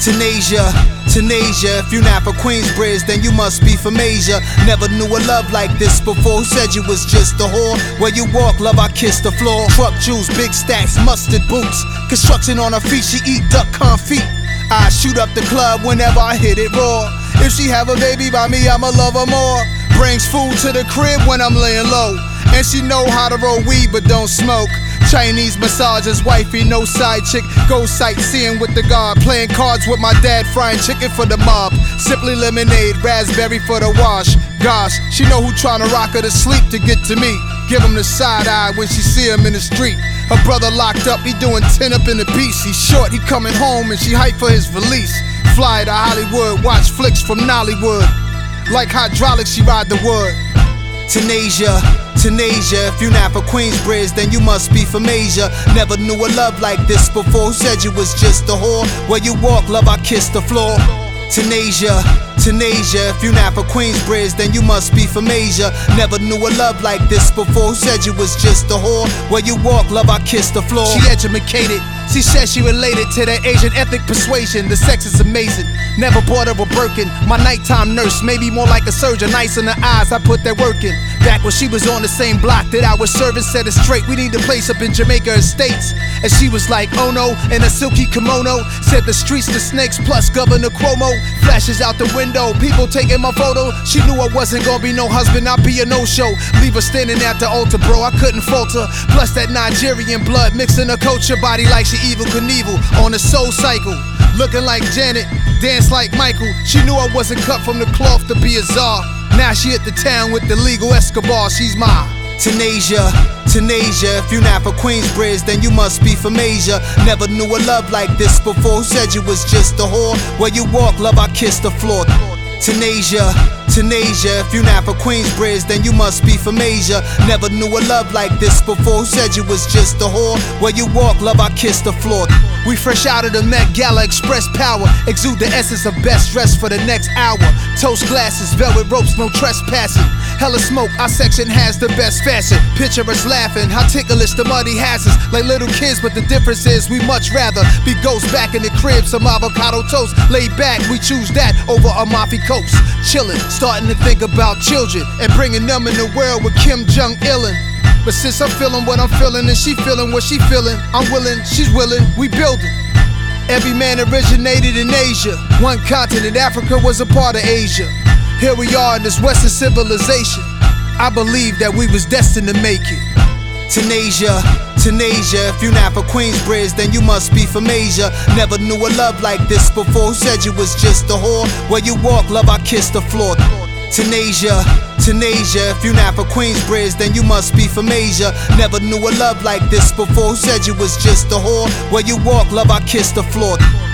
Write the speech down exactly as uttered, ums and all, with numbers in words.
Tanasia, Tanasia, if you not from Queensbridge, then you must be from Asia. Never knew a love like this before. Who said you was just a whore? Where you walk, love, I kiss the floor. Truck juice, big stacks, mustard boots. Construction on her feet, she eat duck confit. I shoot up the club whenever I hit it raw. If she have a baby by me, I'ma love her more. Brings food to the crib when I'm laying low. And she know how to roll weed but don't smoke. Chinese massages, wifey, no side chick. Go sightseeing with the guard. Playing cards with my dad, frying chicken for the mob. Simply lemonade, raspberry for the wash. Gosh, she know who tryna rock her to sleep to get to me. Give him the side eye when she see him in the street. Her brother locked up, he doing ten up in the piece. He's short, he coming home and she hype for his release. Fly to Hollywood, watch flicks from Nollywood. Like hydraulics, she ride the wood. Tanasia, Tanasia, if you not from Queensbridge, then you must be from Asia. Never knew a love like this before. Who said you was just a whore? Where you walk, love, I kiss the floor. Tanasia, Tanasia, if you not from Queensbridge, then you must be from Asia. Never knew a love like this before. Who said you was just a whore? Where you walk, love, I kiss the floor. She educated, she said she related to the Asian ethnic persuasion. The sex is amazing, never bought her a Birkin. My nighttime nurse, maybe more like a surgeon. Nice in the eyes, I put that work in. Back when she was on the same block that I was serving, set it straight. We need a place up in Jamaica Estates. And she was like, oh no, in a silky kimono. Said the streets, the snakes, plus Governor Cuomo. Flashes out the window, people taking my photo. She knew I wasn't gonna be no husband, I'd be a no-show. Leave her standing at the altar, bro, I couldn't falter. Plus that Nigerian blood mixing her culture. Body like she Evel Knievel on a soul cycle. Looking like Janet, dance like Michael. She knew I wasn't cut from the cloth to be a czar. Now she hit the town with the legal Escobar, she's my Tanasia, Tanasia, if you not from Queensbridge, then you must be from Asia. Never knew a love like this before. Who said you was just a whore? Where you walk, love, I kiss the floor. Tanasia, Tanasia, if you not from Queensbridge, then you must be from Asia. Never knew a love like this before. Who said you was just a whore? Where you walk, love, I kiss the floor. We fresh out of the Met Gala, express power. Exude the essence of best dress for the next hour. Toast glasses, velvet ropes, no trespassing. Hella smoke, our section has the best fashion. Picture us laughing, how ticklish the muddy has us. Like little kids, but the difference is we much rather be ghosts back in the crib, some avocado toast. Laid back, we choose that over Amalfi Coast. Chillin', starting to think about children and bringing them in the world with Kim Jong-ilin. But since I'm feeling what I'm feeling and she feeling what she feeling, I'm willing, she's willing, we building. Every man originated in Asia. One continent, Africa was a part of Asia. Here we are in this Western civilization. I believe that we was destined to make it. Tanasia, Tanasia, if you not from Queensbridge, then you must be from Asia. Never knew a love like this before. Who said you was just a whore? Where you walk, love, I kiss the floor. Tanasia, Tanasia, if you not from Queensbridge, then you must be from Asia. Never knew a love like this before. Who said you was just a whore? Where you walk, love, I kiss the floor.